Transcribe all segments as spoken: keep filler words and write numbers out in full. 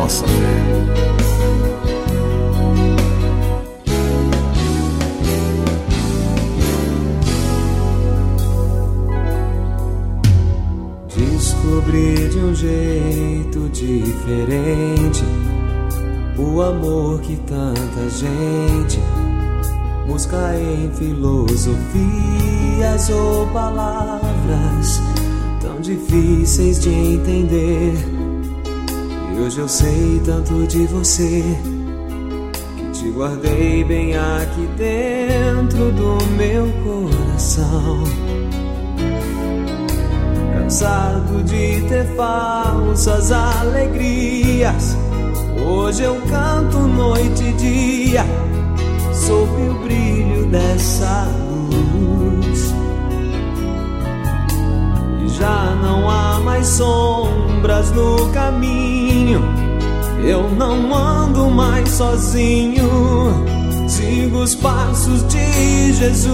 nossa fé. Descobri de um jeito diferente o amor que tanta gente busca em filosofias ou palavras tão difíceis de entender. E hoje eu sei tanto de você que te guardei bem aqui dentro do meu coração. Cansado de ter falsas alegrias, hoje eu canto noite e dia sob o brilho dessa luz. E já não há mais sombras no caminho, eu não ando mais sozinho, sigo os passos de Jesus.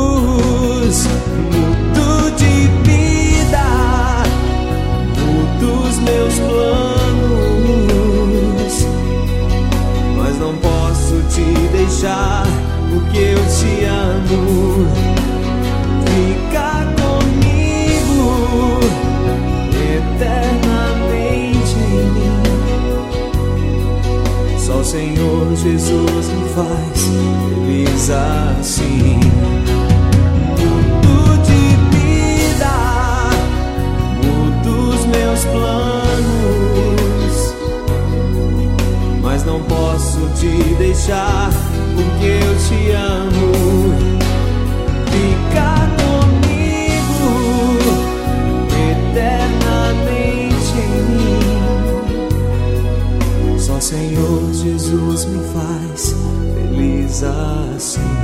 Mudo de vida, mudo os meus planos, mas não posso te deixar porque eu te amo. Fica comigo eternamente em mim. Só o Senhor Jesus me faz feliz assim. Mudo de vida, mudo os meus planos, mas não posso te deixar porque eu te amo. Fica comigo eternamente em mim. Só Senhor Jesus me faz feliz assim.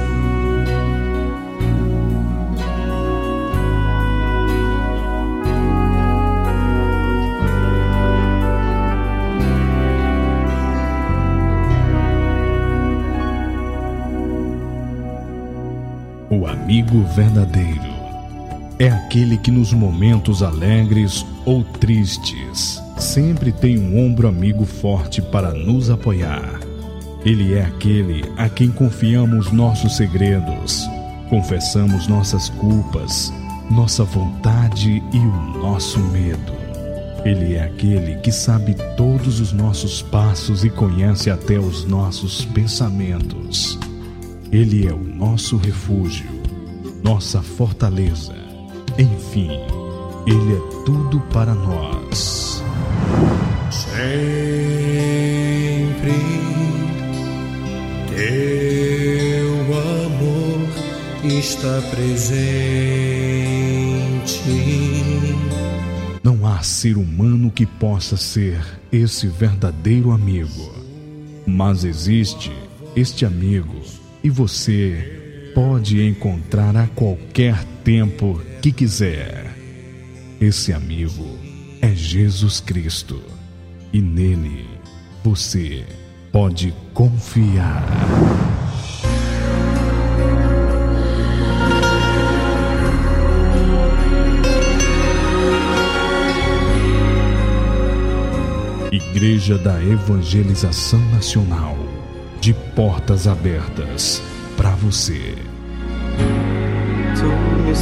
O amigo verdadeiro é aquele que nos momentos alegres ou tristes sempre tem um ombro amigo forte para nos apoiar. Ele é aquele a quem confiamos nossos segredos, confessamos nossas culpas, nossa vontade e o nosso medo. Ele é aquele que sabe todos os nossos passos e conhece até os nossos pensamentos. Ele é o nosso refúgio, nossa fortaleza. Enfim, Ele é tudo para nós. Sempre teu amor está presente. Não há ser humano que possa ser esse verdadeiro amigo, mas existe este amigo. E você pode encontrar a qualquer tempo que quiser. Esse amigo é Jesus Cristo. E nele você pode confiar. Igreja da Evangelização Nacional, de portas abertas para você. Tu me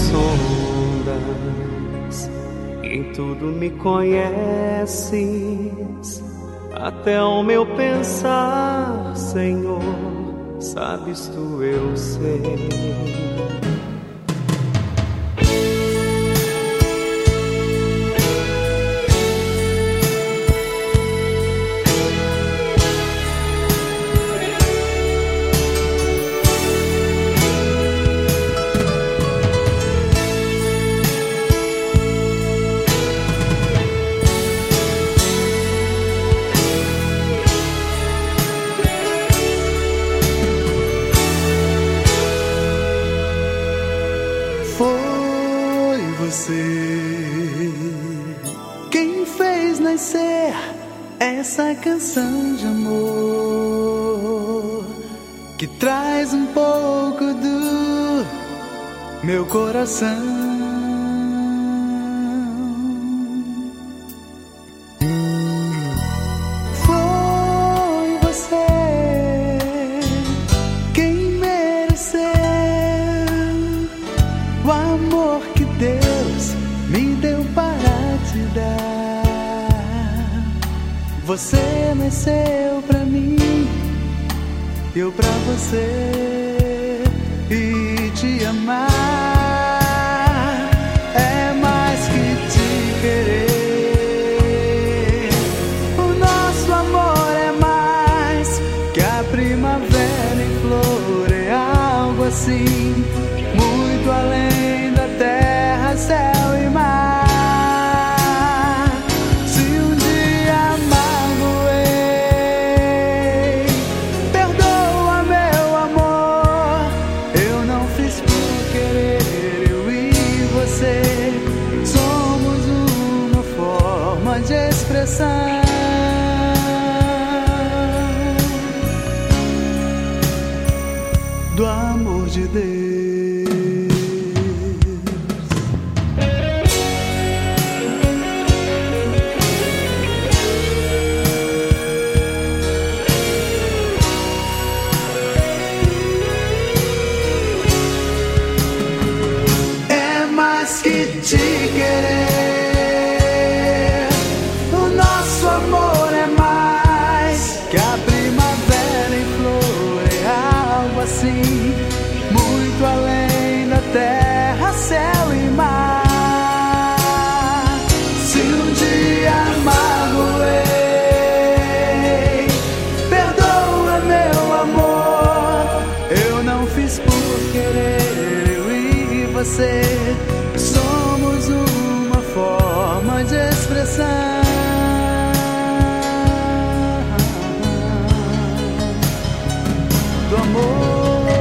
sondas, em tudo me conheces, até o meu pensar, Senhor, sabes tu, eu sei. Essa canção de amor que traz um pouco do meu coração. Foi Você nasceu pra mim, eu pra você, e te amar é mais que te querer. O nosso amor é mais que a primavera em flor, é algo assim, muito além da terra, céu e mar. Do amor de Deus. É mais que te querer. Muito além da terra, céu e mar. Se um dia magoei, perdoa meu amor. Eu não fiz por querer, eu e você somos uma forma de expressão do amor.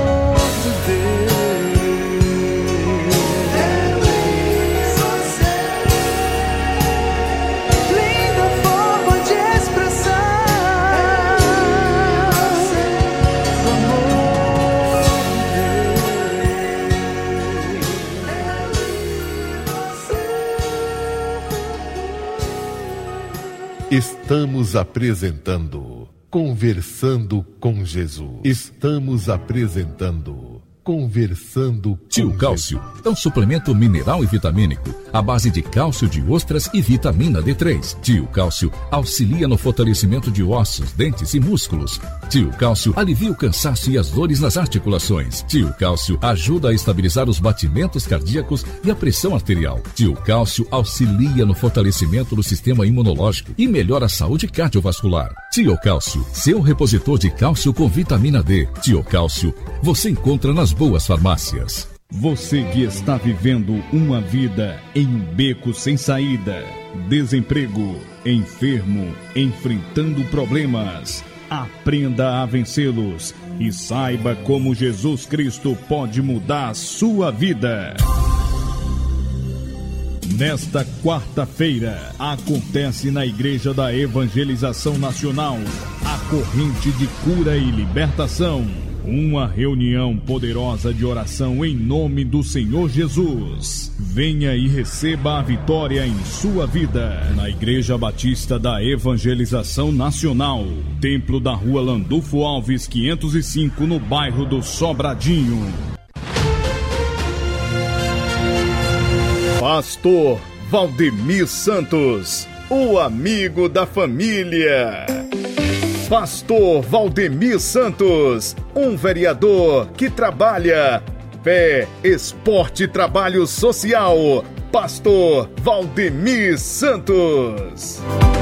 Estamos apresentando Conversando com Jesus. Estamos apresentando Conversando com Tio Cálcio é um suplemento mineral e vitamínico à base de cálcio de ostras e vitamina D três. Tio Cálcio auxilia no fortalecimento de ossos, dentes e músculos. Tio Cálcio alivia o cansaço e as dores nas articulações. Tio Cálcio ajuda a estabilizar os batimentos cardíacos e a pressão arterial. Tio Cálcio auxilia no fortalecimento do sistema imunológico e melhora a saúde cardiovascular. Tio Cálcio, seu repositor de cálcio com vitamina D. Tio Cálcio, você encontra nas boas farmácias. Você que está vivendo uma vida em um beco sem saída, desemprego, enfermo, enfrentando problemas, aprenda a vencê-los e saiba como Jesus Cristo pode mudar a sua vida. Nesta quarta-feira, acontece na Igreja da Evangelização Nacional a corrente de cura e libertação. Uma reunião poderosa de oração em nome do Senhor Jesus. Venha e receba a vitória em sua vida. Na Igreja Batista da Evangelização Nacional, Templo da Rua Landulfo Alves, quinhentos e cinco, no bairro do Sobradinho. Pastor Valdemir Santos, o amigo da família. Pastor Valdemir Santos, um vereador que trabalha fé, esporte e trabalho social. Pastor Valdemir Santos.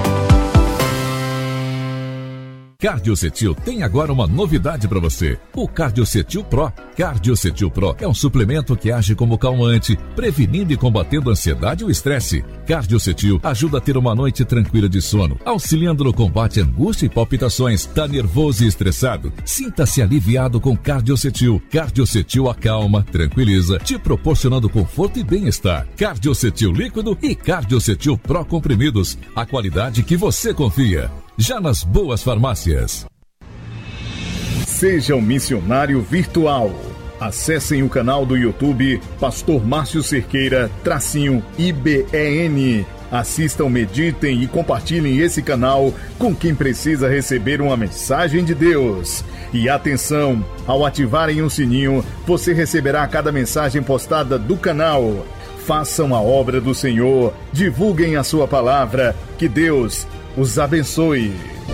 Cardiocetil tem agora uma novidade para você, o Cardiocetil Pro. Cardiocetil Pro é um suplemento que age como calmante, prevenindo e combatendo a ansiedade e o estresse. Cardiocetil ajuda a ter uma noite tranquila de sono, auxiliando no combate à angústia e palpitações. Tá nervoso e estressado? Sinta-se aliviado com Cardiocetil. Cardiocetil acalma, tranquiliza, te proporcionando conforto e bem-estar. Cardiocetil líquido e Cardiocetil Pro comprimidos, a qualidade que você confia. Já nas boas farmácias. Seja um missionário virtual. Acessem o canal do YouTube Pastor Márcio Cerqueira, tracinho I B E N. Assistam, meditem e compartilhem esse canal com quem precisa receber uma mensagem de Deus. E atenção, ao ativarem o sininho, você receberá cada mensagem postada do canal. Façam a obra do Senhor, divulguem a sua palavra, que Deus os abençoe.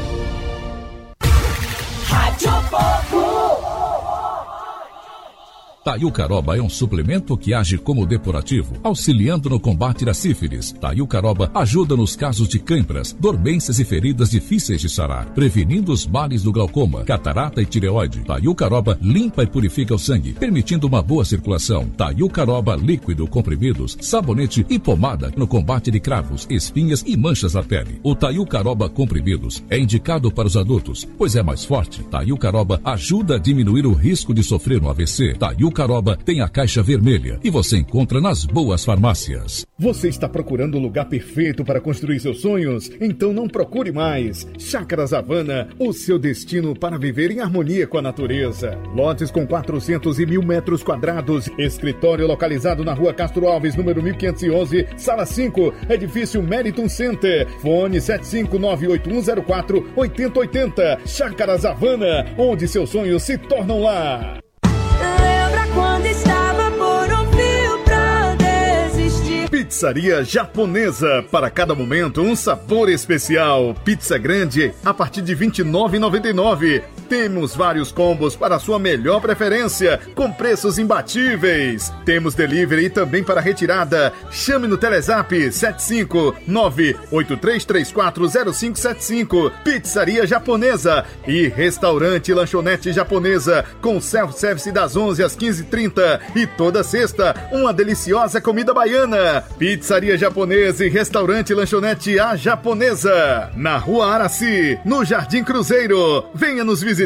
Taiucaroba é um suplemento que age como depurativo, auxiliando no combate da sífilis. Taiucaroba ajuda nos casos de câimbras, dormências e feridas difíceis de sarar, prevenindo os males do glaucoma, catarata e tireoide. Taiucaroba limpa e purifica o sangue, permitindo uma boa circulação. Taiucaroba líquido, comprimidos, sabonete e pomada no combate de cravos, espinhas e manchas na pele. O Taiucaroba comprimidos é indicado para os adultos, pois é mais forte. Taiucaroba ajuda a diminuir o risco de sofrer um A V C. Taiucaroba tem a caixa vermelha e você encontra nas boas farmácias. Você está procurando o lugar perfeito para construir seus sonhos? Então não procure mais. Chácaras Havana, o seu destino para viver em harmonia com a natureza. Lotes com quatrocentos e mil metros quadrados. Escritório localizado na rua Castro Alves, número mil quinhentos e onze, sala cinco, edifício Meriton Center. Fone sete cinco nove oito um zero quatro oito zero oito zero. Chácaras Havana, onde seus sonhos se tornam lá. Quando estava por um fio pra desistir. Pizzaria Japonesa, para cada momento um sabor especial. Pizza grande a partir de vinte e nove reais e noventa e nove centavos. Temos vários combos para a sua melhor preferência, com preços imbatíveis. Temos delivery e também para retirada. Chame no Telezap sete cinco nove oito três três quatro zero cinco sete cinco. Pizzaria Japonesa e restaurante lanchonete japonesa, com self-service das onze às quinze e trinta e toda sexta uma deliciosa comida baiana. Pizzaria Japonesa e restaurante lanchonete A Japonesa, na Rua Araci, no Jardim Cruzeiro. Venha nos visitar.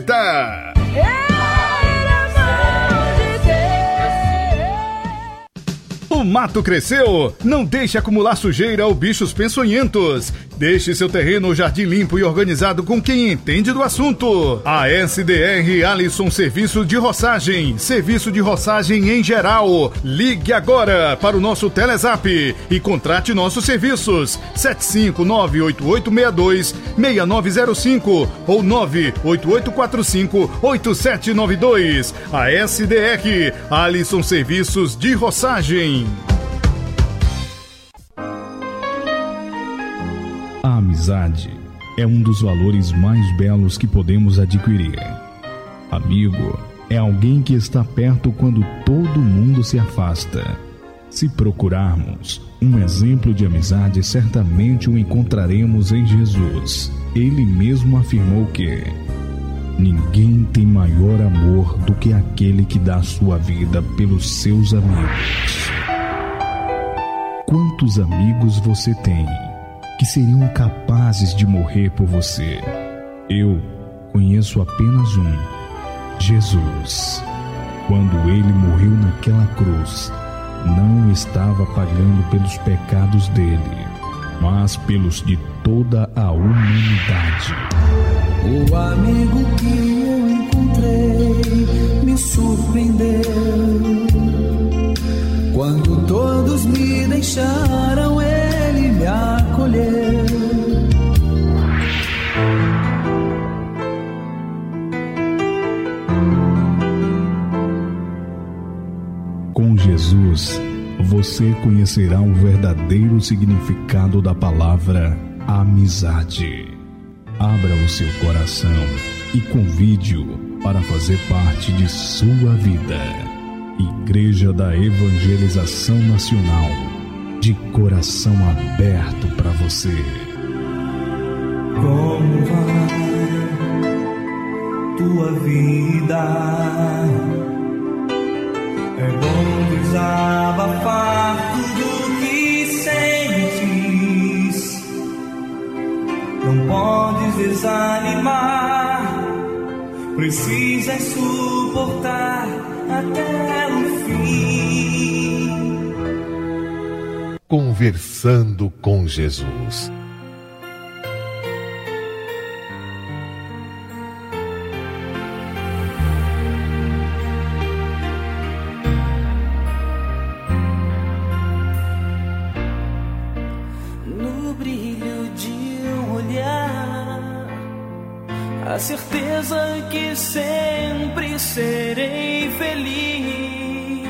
O mato cresceu? Não deixe acumular sujeira ou bichos peçonhentos. Deixe seu terreno ou jardim limpo e organizado com quem entende do assunto. A S D R Alisson Serviço de Roçagem. Serviço de roçagem em geral. Ligue agora para o nosso Telezap e contrate nossos serviços. sete cinco nove oito oito seis dois seis nove zero cinco ou nove oito oito quatro cinco oito sete nove dois. A S D R Alisson Serviços de Roçagem. A amizade é um dos valores mais belos que podemos adquirir. Amigo é alguém que está perto quando todo mundo se afasta. Se procurarmos um exemplo de amizade, certamente o encontraremos em Jesus. Ele mesmo afirmou que ninguém tem maior amor do que aquele que dá sua vida pelos seus amigos. Quantos amigos você tem que seriam capazes de morrer por você? Eu conheço apenas um, Jesus. Quando ele morreu naquela cruz, não estava pagando pelos pecados dele, mas pelos de toda a humanidade. O amigo que eu encontrei me surpreendeu. Quando todos me deixaram, ele me acolheu. Com Jesus, você conhecerá o verdadeiro significado da palavra amizade. Abra o seu coração e convide-o para fazer parte de sua vida. Igreja da Evangelização Nacional, de coração aberto para você. Como vai tua vida? É bom desabafar tudo que sentes. Não podes desanimar, precisas suportar até o fim. Conversando com Jesus. No brilho de um olhar, a certeza que sempre serei feliz.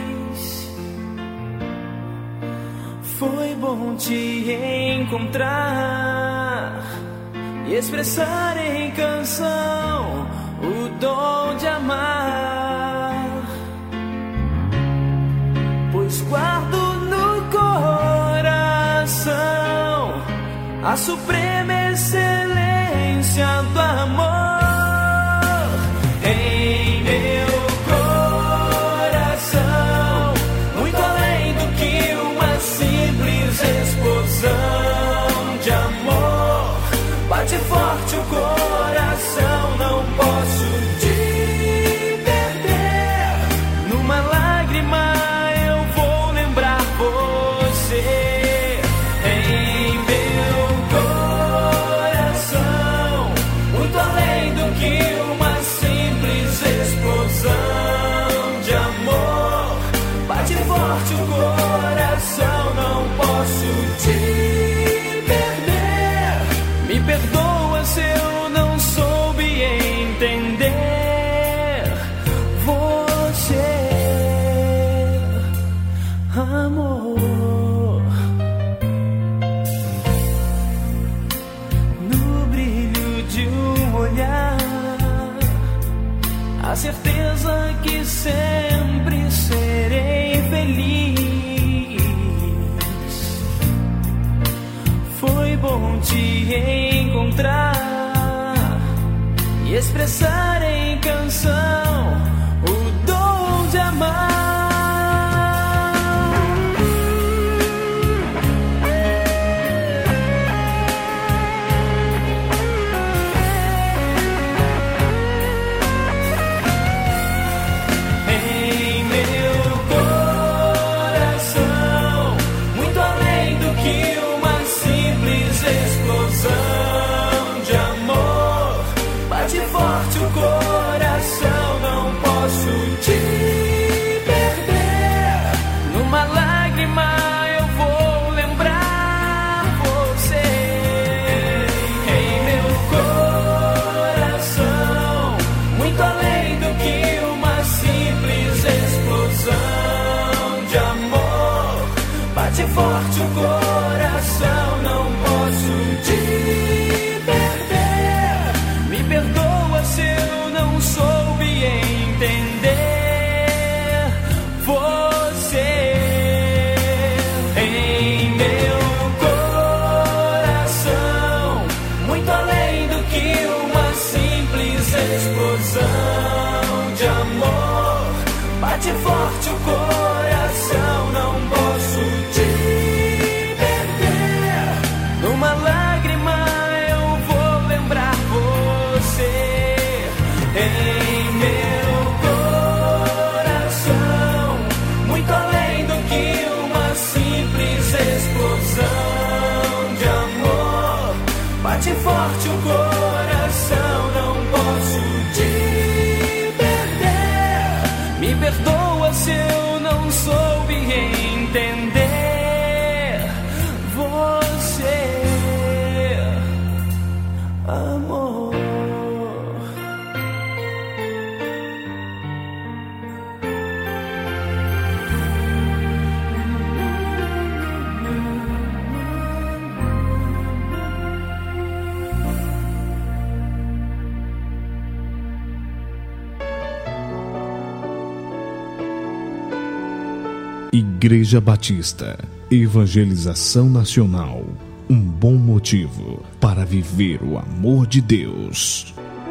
Foi bom te encontrar, e expressar em canção o dom de amar, pois guardo no coração a suprema excelência do amor. Em meu coração, muito além do que uma simples explosão de amor, bate forte o coração, não posso te perder. Numa lágrima eu vou lembrar você. Em meu coração, muito além do que uma simples explosão de amor, bate forte o coração, não posso te perder. Me perdoa se eu não soube entender você, amor. No brilho de um olhar, a certeza que sempre serei feliz. Foi bom te encontrar e expressar em canção o dom de amar. Em meu coração, muito além do que uma simples explosão de amor, bate forte o coração, não posso te perder. Numa lágrima eu vou lembrar você. Em meu coração, muito além do que uma simples explosão de amor, bate forte o coração, não posso te perder. Me perdoa se eu não soube entender você. Em meu coração, muito além do que uma simples explosão de amor, bate forte o coração, não posso te perder. Numa lágrima eu vou lembrar você. Em meu coração, muito além do que uma simples explosão de amor, bate forte o coração, não posso te perder. Me perdoa se eu não soube entender você, amor. Igreja Batista, Evangelização Nacional, um bom motivo para viver o amor de Deus.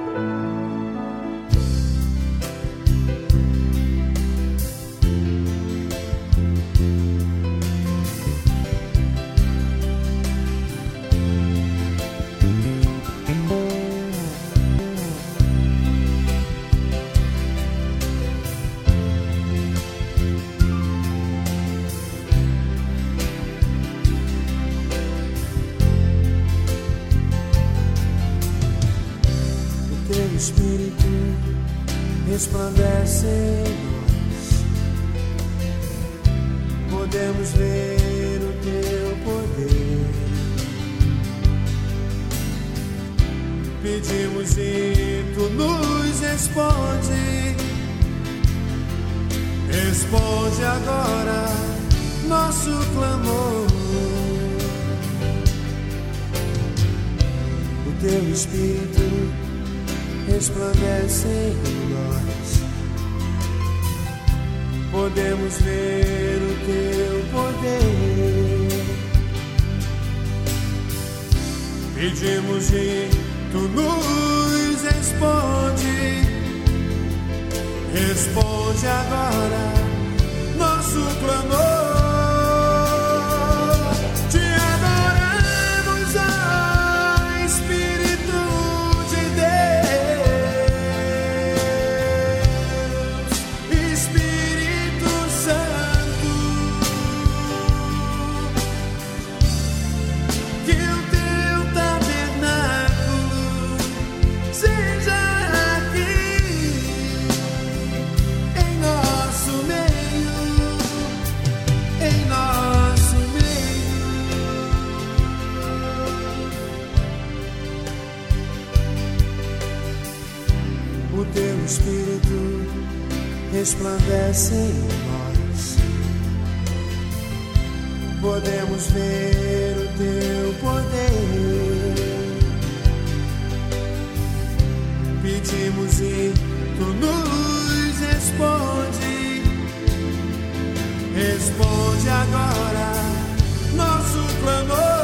Espírito resplandece em nós, podemos ver o teu poder. Pedimos e tu nos responde. Responde agora nosso clamor. O teu Espírito resplandece em nós. Podemos ver o teu poder. Pedimos e tu nos responde. Responde agora nosso clamor. Espírito resplandece em nós. Podemos ver o teu poder. Pedimos e tu nos responde. Responde agora nosso clamor.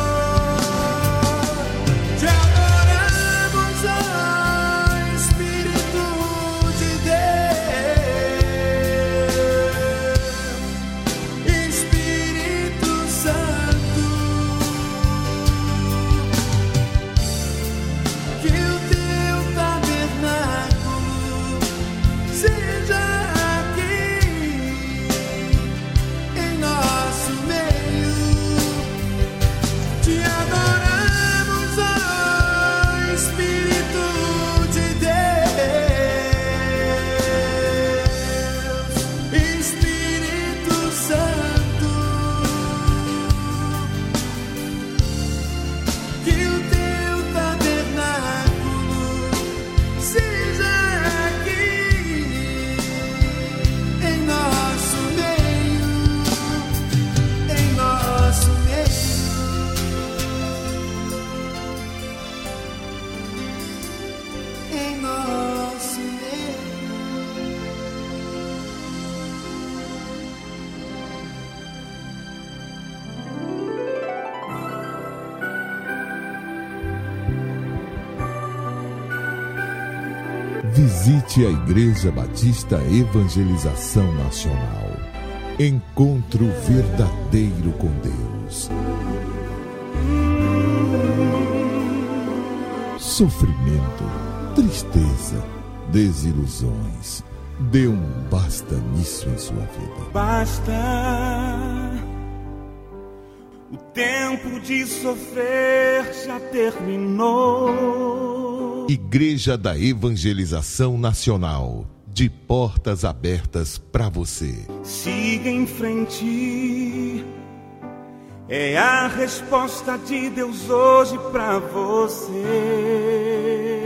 Visite a Igreja Batista Evangelização Nacional. Encontro verdadeiro com Deus. Sofrimento, tristeza, desilusões. Dê um basta nisso em sua vida. Basta. O tempo de sofrer já terminou. Igreja da Evangelização Nacional, de portas abertas para você. Siga em frente, é a resposta de Deus hoje para você.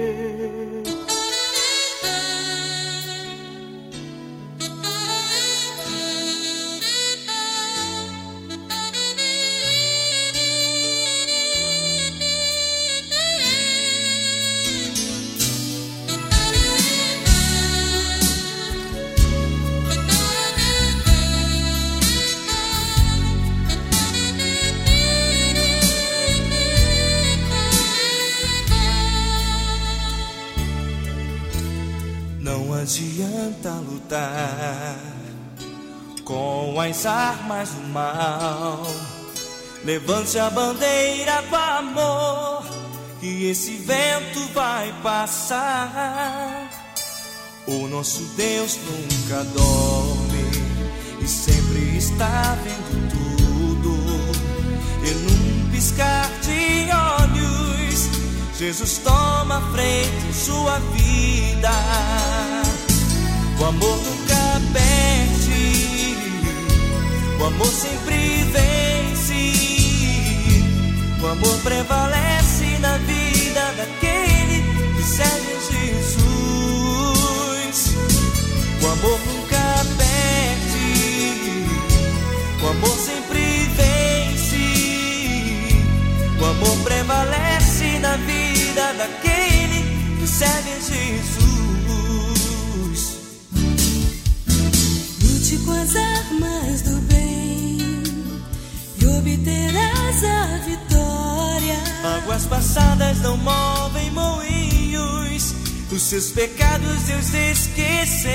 Não adianta lutar com as armas do mal. Levante a bandeira do amor, que esse vento vai passar. O nosso Deus nunca dorme e sempre está vendo tudo. E num piscar de olhos, Jesus toma a frente em sua vida. O amor nunca perde, o amor sempre vence. O amor prevalece na vida daquele que serve a Jesus. O amor nunca perde, o amor sempre vence. O amor prevalece na vida vida daquele que serve a Jesus. Lute com as armas do bem e obterás a vitória. Águas passadas não movem moinhos, os seus pecados Deus esqueceu.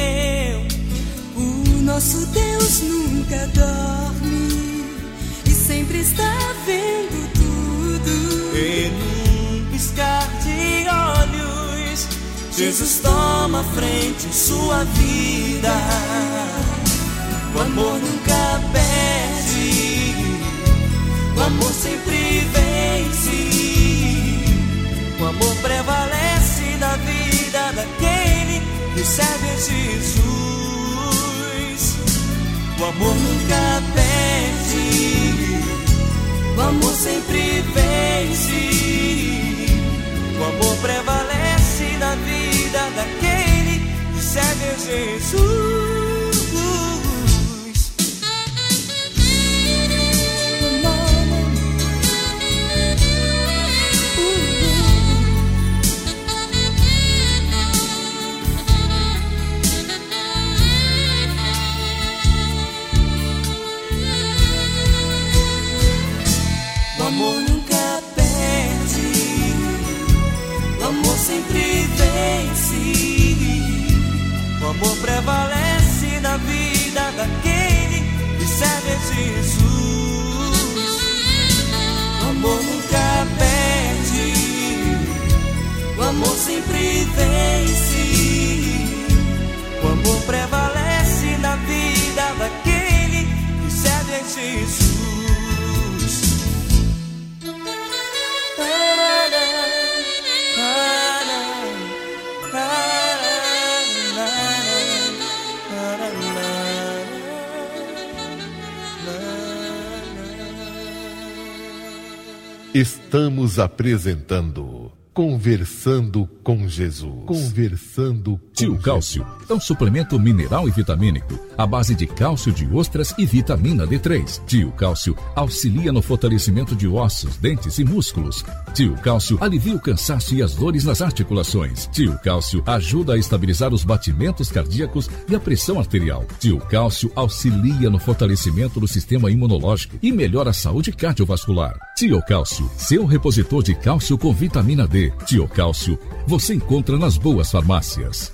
O nosso Deus nunca dorme e sempre está vendo tudo. Em um piscar de olhos, Jesus toma frente em sua vida. O amor nunca perde, o amor sempre vence. O amor prevalece na vida daquele que serve a Jesus. O amor nunca perde, o amor sempre vence. O amor prevalece na vida daquele que serve a Jesus. O amor nunca perde, o amor sempre vence. O amor prevalece na vida daquele que serve a Jesus. O amor nunca perde, o amor sempre vence. O amor prevalece na vida daquele que serve a Jesus. Estamos apresentando Conversando com Jesus. Conversando com Tio Cálcio é um suplemento mineral e vitamínico à base de cálcio de ostras e vitamina D três. Tio Cálcio auxilia no fortalecimento de ossos, dentes e músculos. Tio Cálcio alivia o cansaço e as dores nas articulações. Tio Cálcio ajuda a estabilizar os batimentos cardíacos e a pressão arterial. Tio Cálcio auxilia no fortalecimento do sistema imunológico e melhora a saúde cardiovascular. Tio Cálcio, seu repositor de cálcio com vitamina D. Tio Cálcio, você encontra nas boas farmácias.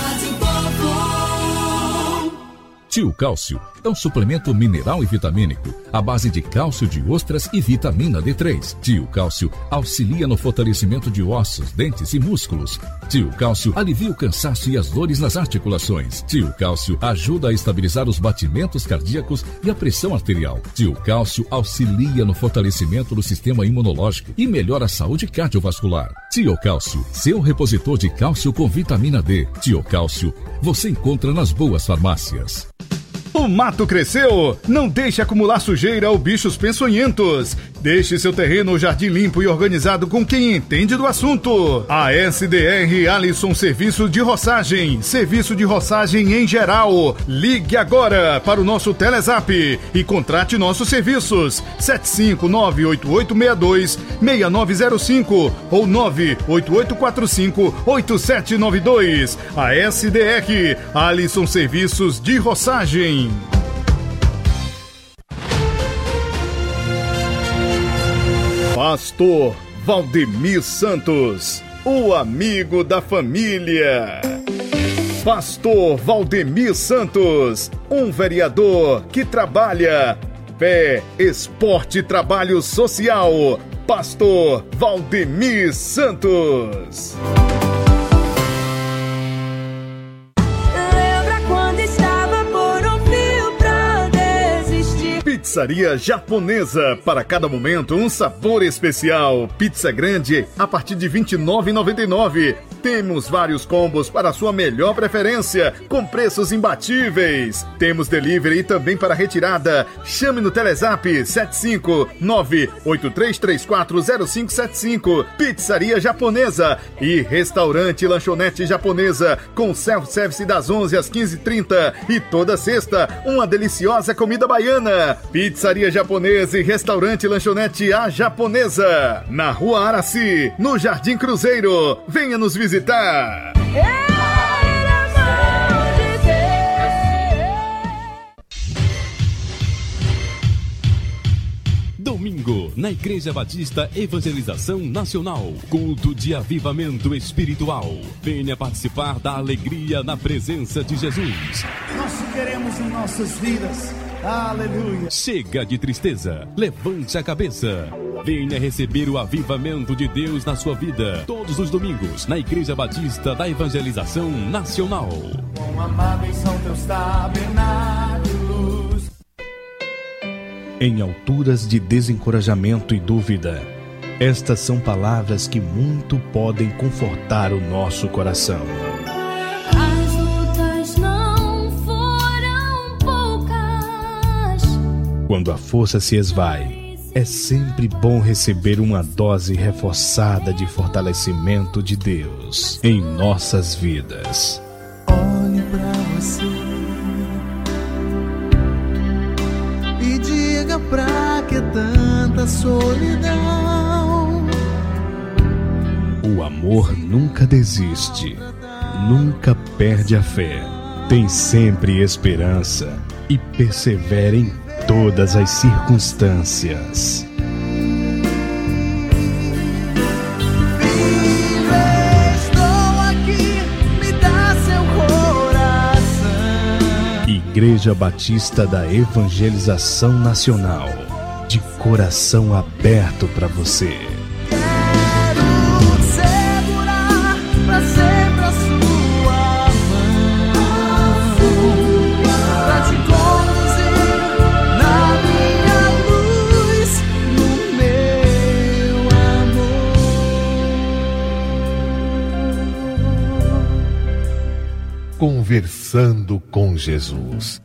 Tio Cálcio é um suplemento mineral e vitamínico à base de cálcio de ostras e vitamina D três. Tio Cálcio auxilia no fortalecimento de ossos, dentes e músculos. Tio Cálcio alivia o cansaço e as dores nas articulações. Tio Cálcio ajuda a estabilizar os batimentos cardíacos e a pressão arterial. Tio Cálcio auxilia no fortalecimento do sistema imunológico e melhora a saúde cardiovascular. Tio Cálcio, seu repositor de cálcio com vitamina D. Tio Cálcio, você encontra nas boas farmácias. O mato cresceu? Não deixe acumular sujeira ou bichos peçonhentos. Deixe seu terreno ou jardim limpo e organizado com quem entende do assunto. A S D R Alisson Serviço de Roçagem. Serviço de roçagem em geral. Ligue agora para o nosso Telezap e contrate nossos serviços. sete cinco nove oito oito seis dois seis nove zero cinco ou nove oito oito quatro cinco oito sete nove dois. A S D R Alisson Serviços de Roçagem. Pastor Valdemir Santos, o amigo da família. Pastor Valdemir Santos, um vereador que trabalha fé, esporte e trabalho social. Pastor Valdemir Santos. Pizzaria Japonesa, para cada momento um sabor especial. Pizza grande a partir de vinte e nove reais e noventa e nove centavos. Temos vários combos para a sua melhor preferência, com preços imbatíveis. Temos delivery e também para retirada. Chame no Telezap sete cinco nove oito três três quatro zero cinco sete cinco. Pizzaria Japonesa e restaurante lanchonete japonesa com self-service das onze às quinze e trinta e toda sexta uma deliciosa comida baiana. Pizzaria Japonesa e Restaurante Lanchonete A Japonesa, na Rua Araci, no Jardim Cruzeiro. Venha nos visitar. Domingo, na Igreja Batista Evangelização Nacional, culto de avivamento espiritual. Venha participar da alegria na presença de Jesus. Nós queremos em nossas vidas. Aleluia. Chega de tristeza, levante a cabeça. Venha receber o avivamento de Deus na sua vida. Todos os domingos, na Igreja Batista da Evangelização Nacional. Quão amáveis são teus tabernáculos. Em alturas de desencorajamento e dúvida, estas são palavras que muito podem confortar o nosso coração. As lutas não foram poucas. Quando a força se esvai, é sempre bom receber uma dose reforçada de fortalecimento de Deus em nossas vidas. Olhe pra você e diga pra que tanta solidão. O amor nunca desiste, nunca perde a fé, tem sempre esperança e persevera em todas as circunstâncias. Filho, estou aqui, me dá seu coração. Igreja Batista da Evangelização Nacional, de coração aberto para você. Quero segurar pra sempre a sua mão, pra te conduzir na minha luz, no meu amor. Conversando com Jesus.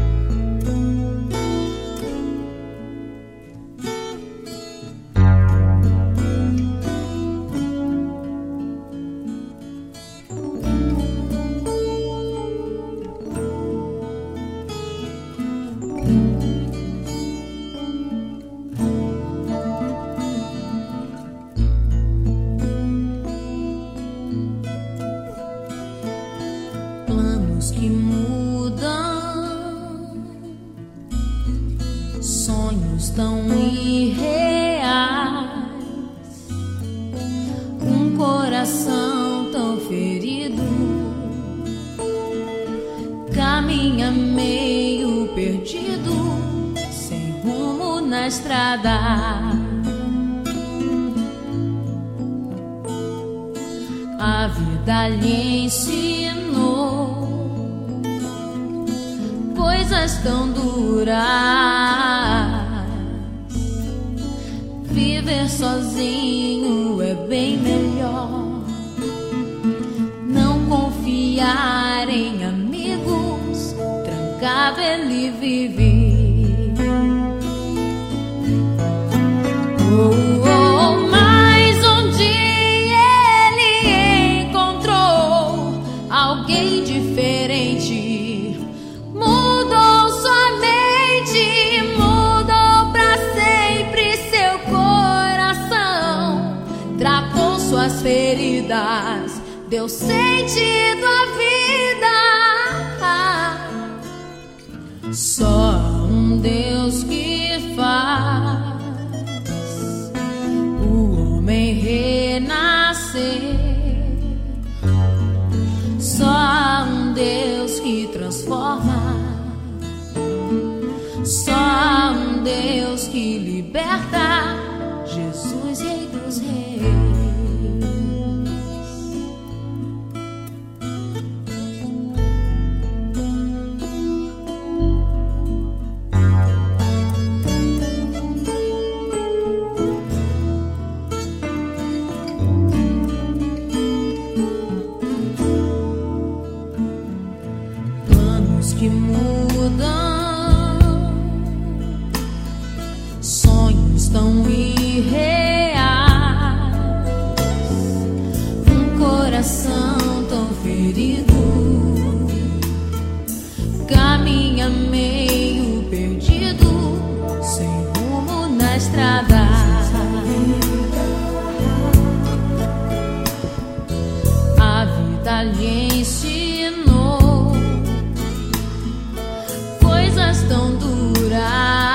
Planos que mudam, sonhos tão irreais, um coração tão ferido, caminha meio perdido, sem rumo na estrada. A vida lhe ensinou coisas tão duras. Viver sozinho é bem melhor. Não confiar em amigos, trancado ele vive. Oh, oh, mas um dia ele encontrou alguém diferente. Mudou sua mente, mudou pra sempre seu coração. Tratou suas feridas, deu sentido à vida. Só um Deus que faz o homem renascer. Só um Deus que transforma. Só um Deus que liberta. Jesus, Rei dos Reis. Planos que mudam, sonhos tão irreais, um coração tão ferido, caminha meio perdido, sem rumo na estrada. A vida lhe ensinou coisas tão duras.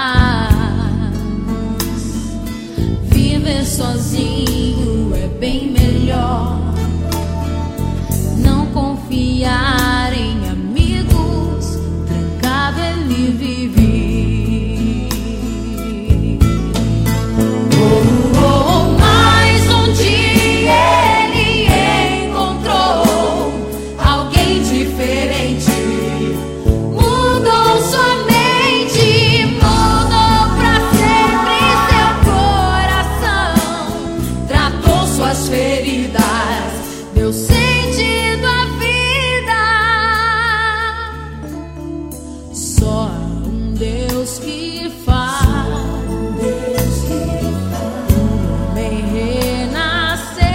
Viver sozinho é bem melhor. Não confiar em amigos, trancado ele vive. Oh, oh, mas um dia ele encontrou alguém diferente. Mudou sua mente, mudou pra sempre seu coração. Tratou suas feridas, deu sentido à vida. Só há um Deus que faz um homem renascer.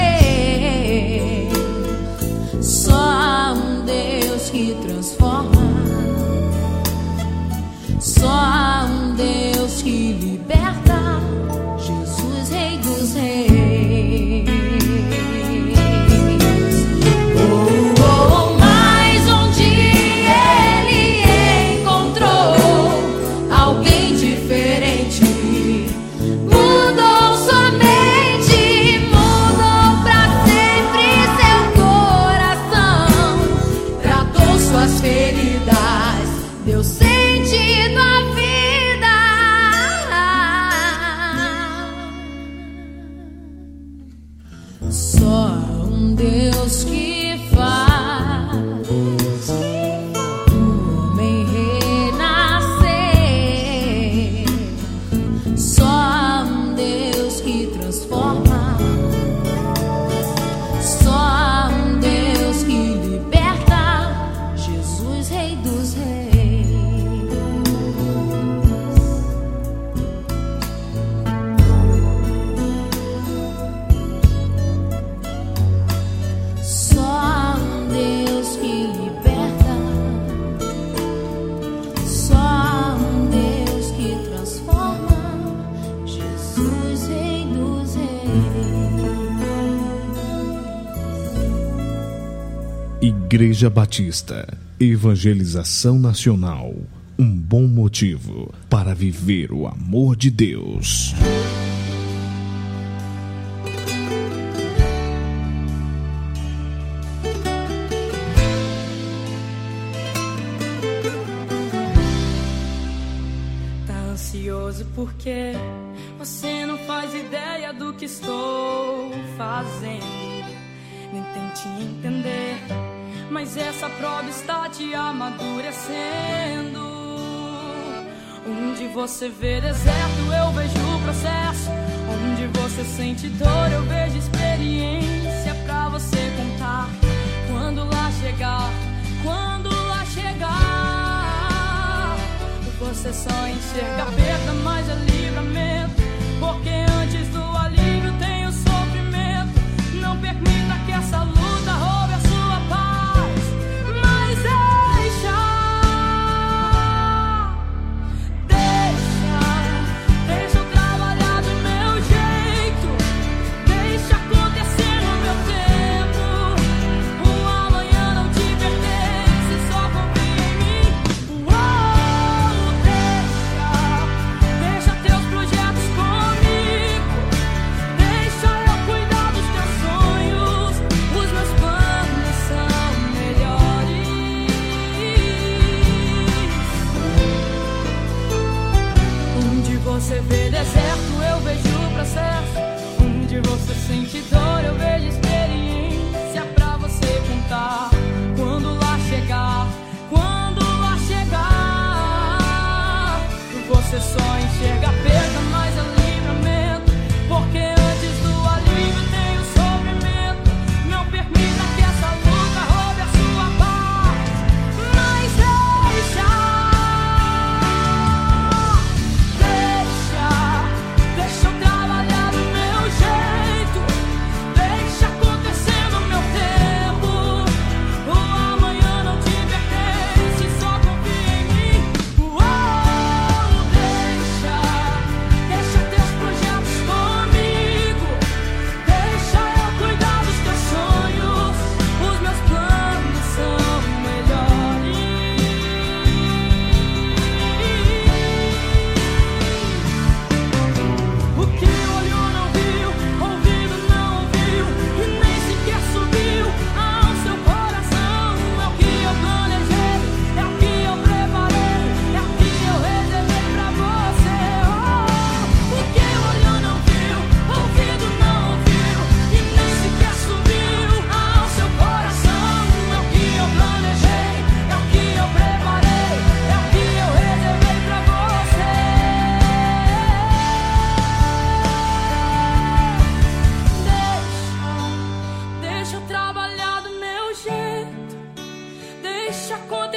Só há um Deus que transforma. Só há um Deus que liberta. Jesus, Rei dos Reis. Oh, oh, mas um dia ele encontrou alguém diferente. Mudou sua mente, mudou pra sempre seu coração. Tratou suas feridas, deu sentido à vida. Só há um Deus que faz um homem renascer. Só há um Deus que transforma. Só há um Deus que liberta. Jesus, Rei dos Reis. Só há um Deus que liberta. Só há um Deus que transforma. Jesus, Rei dos Reis. Igreja Batista, Evangelização Nacional, um bom motivo para viver o amor de Deus. Tá ansioso porque você não faz ideia do que estou fazendo. Nem tente entender, mas essa prova está te amadurecendo. Onde você vê deserto, eu vejo o processo. Onde você sente dor, eu vejo experiência pra você contar. Quando lá chegar, quando lá chegar, você só enxerga perda, mas é livramento. Porque antes do alívio tem o sofrimento. Não permita que essa luta roube a sua paz, mas deixa, deixa, deixa eu trabalhar do meu jeito. Deixa acontecer no meu tempo.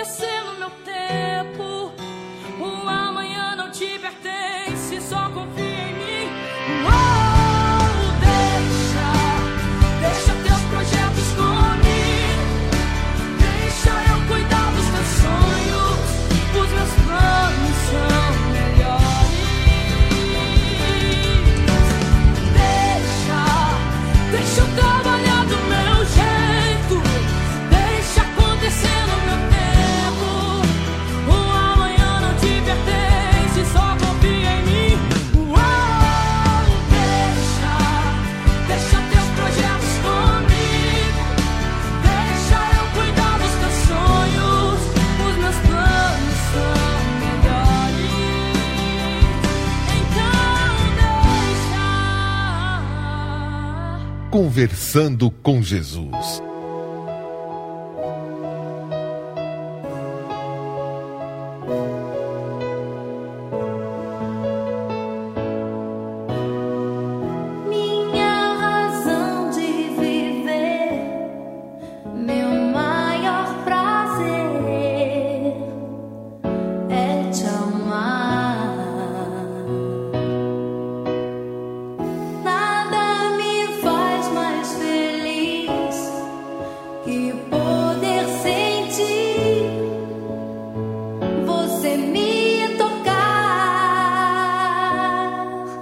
acontecer no meu tempo. O amanhã não te pertence, só confia em mim. Oh, deixa, deixa teus projetos comigo. Deixa eu cuidar dos teus sonhos. Os meus planos são melhores. Deixa, deixa eu trabalhar do meu jeito. Deixa acontecer no meu tempo. O amanhã não te pertence, só confia em mim. Uou, deixa, deixa teus projetos comigo. Deixa eu cuidar dos teus sonhos. Os meus planos são melhores. Então deixa. Conversando com Jesus. Minha razão de viver, meu maior prazer é te amar. Nada me faz mais feliz que poder sentir você me tocar.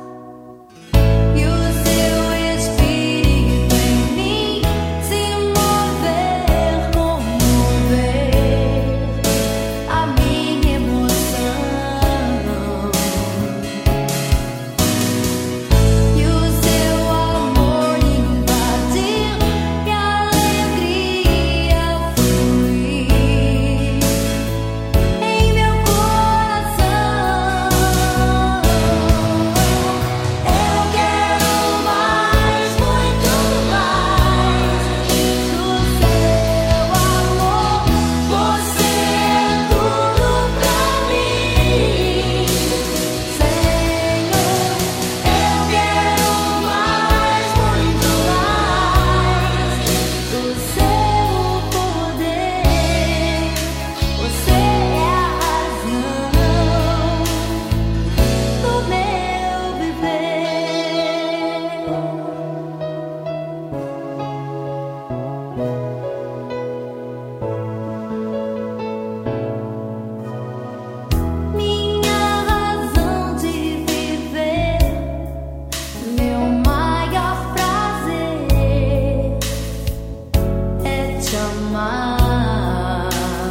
E o seu espírito em mim se mover, comover a minha emoção. E o seu amor invadir e a alegria fluir em meu coração. Eu quero mais, muito mais do seu amor. Você é tudo pra mim, Senhor. Eu quero mais, muito mais do seu poder. Você é a razão do meu viver. Minha razão de viver, meu maior prazer é te amar.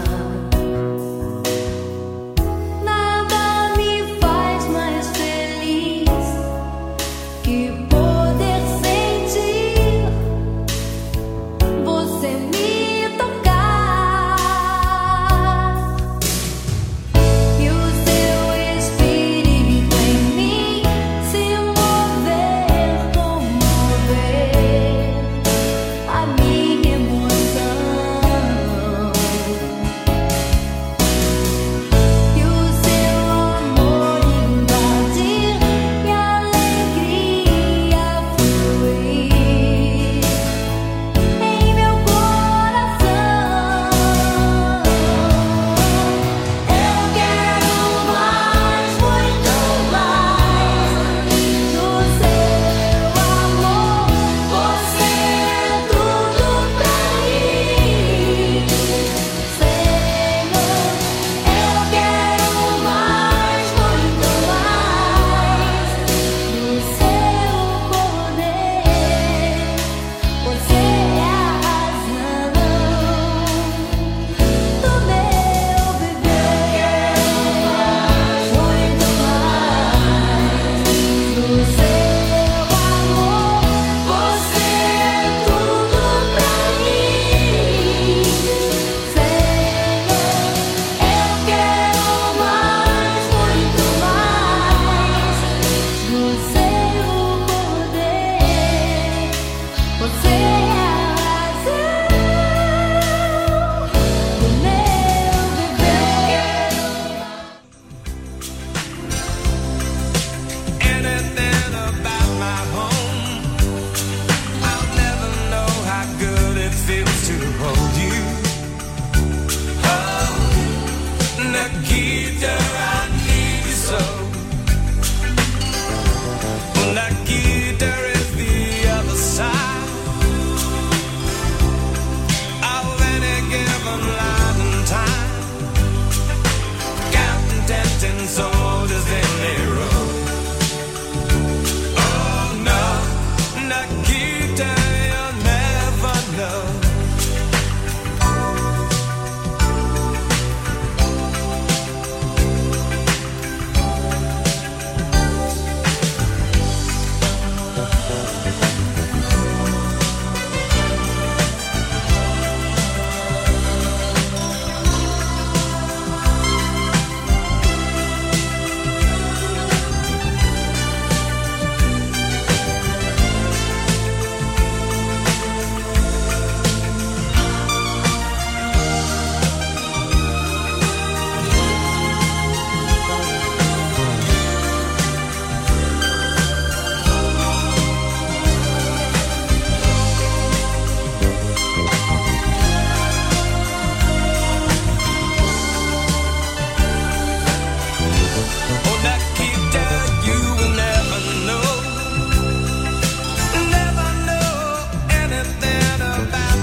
Nada me faz mais feliz que poder sentir você me tocar. E o seu espírito em mim se mover, comover a minha emoção.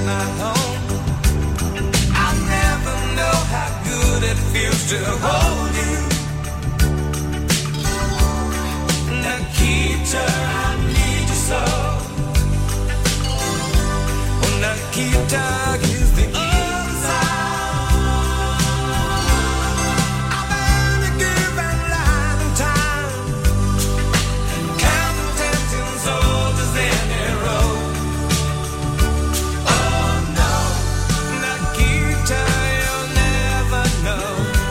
not home. I'll never know how good it feels to hold you. Nikita, I need you so. Oh, Nikita is the answer. I've been a given long time, counting tempting soldiers in a row. Oh no, Nikita, you'll never know.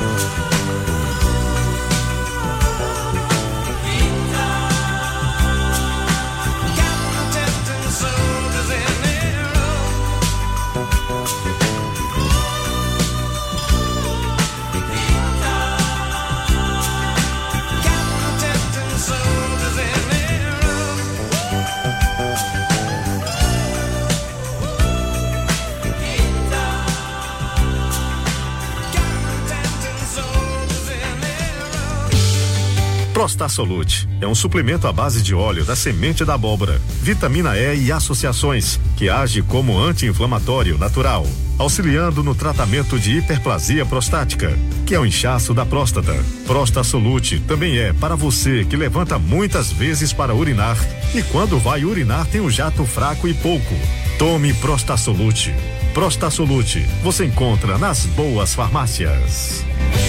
Prostasolute é um suplemento à base de óleo da semente da abóbora, vitamina E e associações, que age como anti-inflamatório natural, auxiliando no tratamento de hiperplasia prostática, que é o inchaço da próstata. Prostasolute também é para você que levanta muitas vezes para urinar e quando vai urinar tem um jato fraco e pouco. Tome Prostasolute. Prostasolute você encontra nas boas farmácias.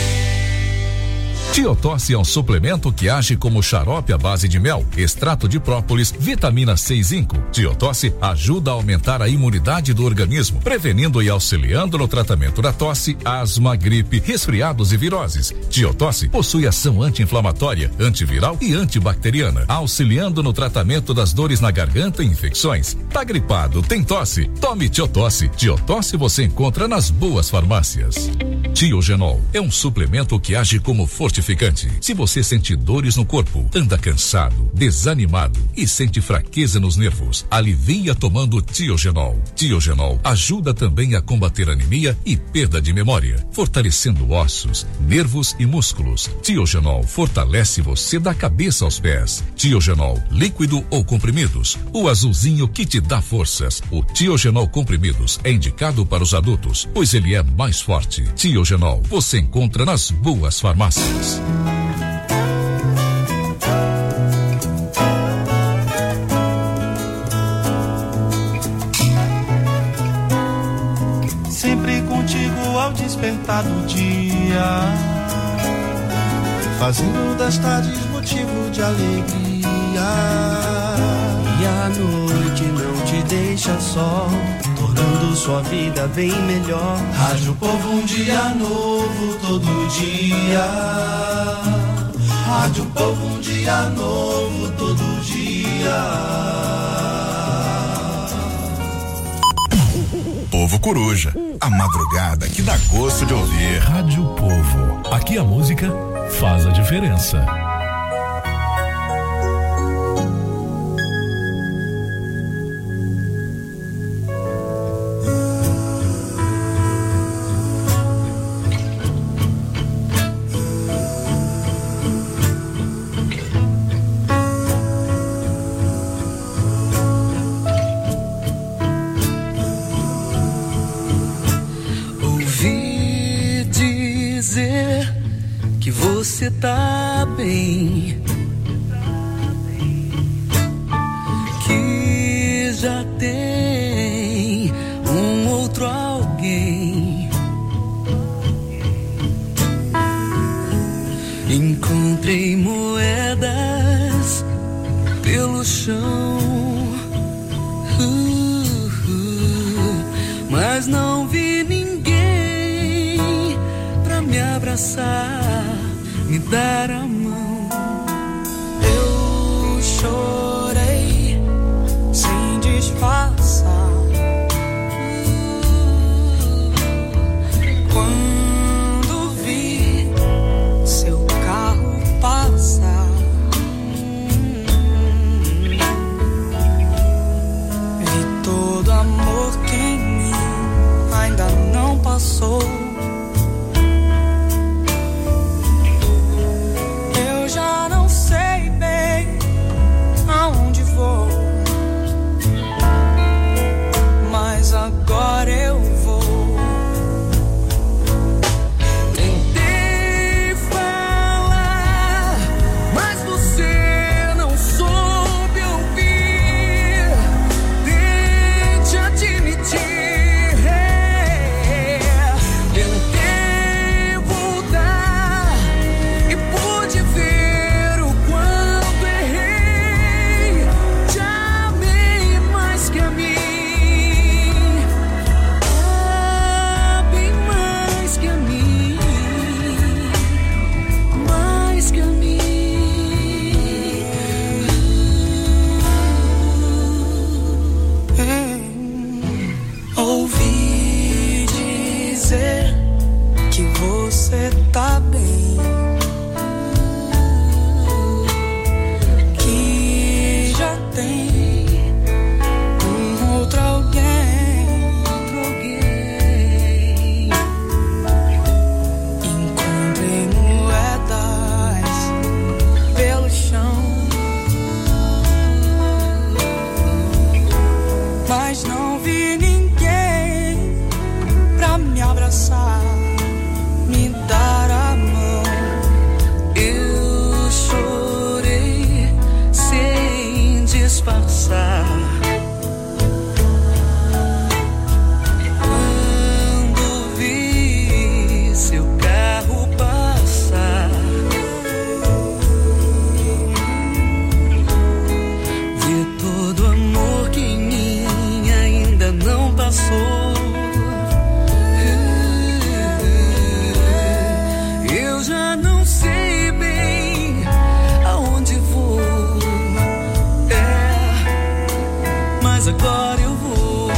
Tiotosse é um suplemento que age como xarope à base de mel, extrato de própolis, vitamina C e zinco. Tiotosse ajuda a aumentar a imunidade do organismo, prevenindo e auxiliando no tratamento da tosse, asma, gripe, resfriados e viroses. Tiotosse possui ação anti-inflamatória, antiviral e antibacteriana, auxiliando no tratamento das dores na garganta e infecções. Tá gripado, tem tosse? Tome Tiotosse. Tiotosse você encontra nas boas farmácias. Tiogenol é um suplemento que age como fortificante. Se você sente dores no corpo, anda cansado, desanimado e sente fraqueza nos nervos, alivia tomando Tiogenol. Tiogenol ajuda também a combater anemia e perda de memória, fortalecendo ossos, nervos e músculos. Tiogenol fortalece você da cabeça aos pés. Tiogenol, líquido ou comprimidos, o azulzinho que te dá forças. O Tiogenol comprimidos é indicado para os adultos, pois ele é mais forte. Tiogenol você encontra nas boas farmácias. Sempre contigo ao despertar do dia, fazendo das tardes motivo de alegria. E a noite não te deixa só, tornando sua vida bem melhor. Rádio Povo, um dia novo todo dia. Rádio Povo, um dia novo todo dia. Povo Coruja, a madrugada que dá gosto de ouvir. Rádio Povo, aqui a música faz a diferença. Você tá bem, que já tem um outro alguém. Encontrei moedas pelo chão, uh, uh, mas não vi ninguém pra me abraçar, me dar a mão. Eu chorei sem disfarçar quando vi seu carro passar. Vi todo amor que em mim ainda não passou. Ouvi dizer que você tá bem, que já tem um outro alguém, outro alguém. Encontrei moedas pelo chão, mas não vi ninguém pra me abraçar, me dar a mão. Eu chorei sem disfarçar. Quando vi seu carro passar, vi todo o amor que em mim ainda não passou. Eu já não sei bem aonde vou, é, mas agora eu vou.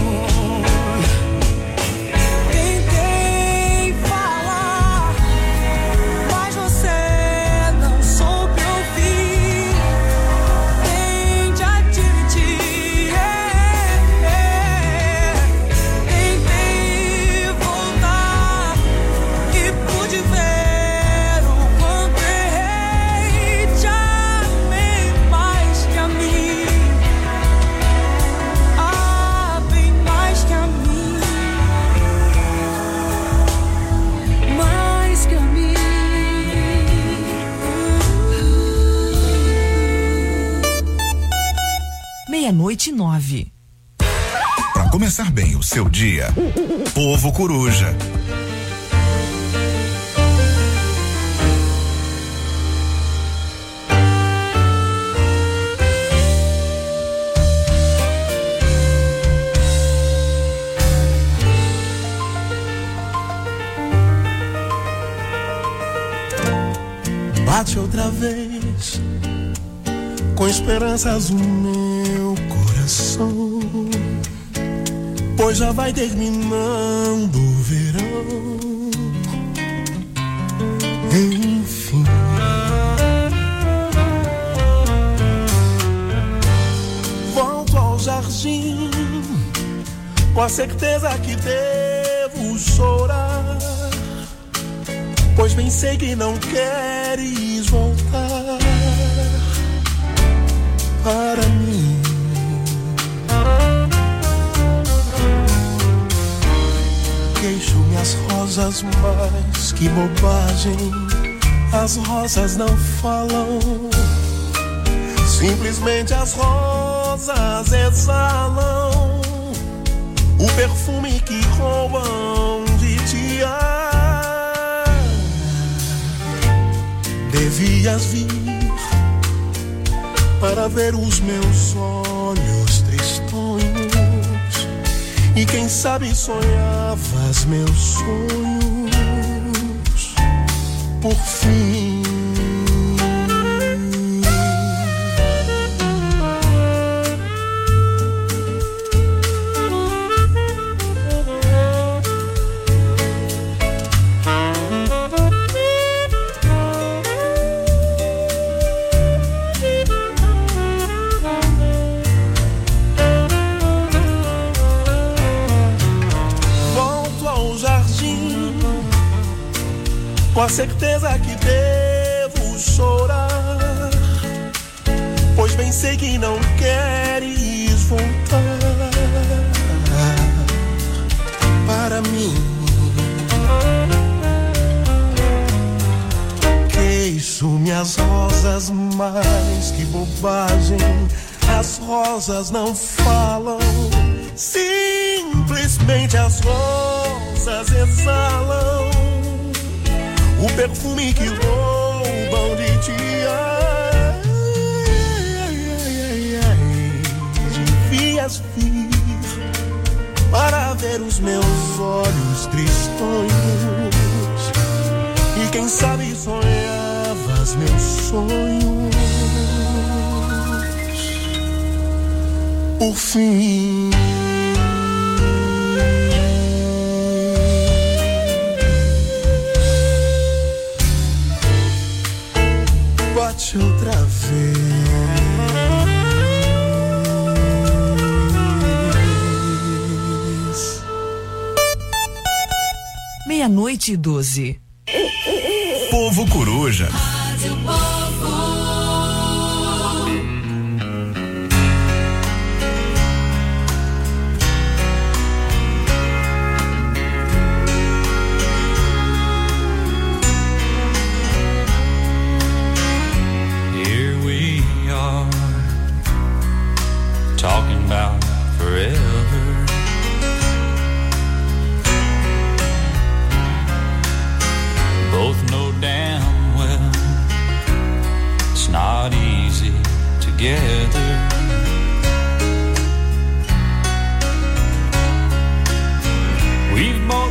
Tentei falar, mas você não soube ouvir. Tente admitir, é, é. Tentei voltar e pude ver o quanto errei. Te amei mais que a mim, ah, bem mais que a mim, mais que a mim. Meia-noite e nove. Para começar bem o seu dia, Povo Coruja. Bate outra vez, com esperanças o meu coração, pois já vai terminando o verão. Enfim, volto ao jardim, com a certeza que devo chorar, pois bem sei que não queres voltar para mim. Queixo-me as rosas, mas que bobagem, as rosas não falam, simplesmente as rosas exalam o perfume que roubam de ti. Devias vir para ver os meus olhos tristonhos, e quem sabe sonhavas meus sonhos por fim. Com a certeza que devo chorar, pois bem sei que não queres voltar para mim. Queixo-me as rosas, mas que bobagem, as rosas não falam, simplesmente as rosas exalam o perfume que roubam de ti. Ai, ai, ai, ai. Devias vir para ver os meus olhos tristonhos, e quem sabe sonhavas meus sonhos por fim. Meia-noite e doze. Povo Coruja. Rádio Povo. Here we are, talking about forever. Both know damn well it's not easy together. We've both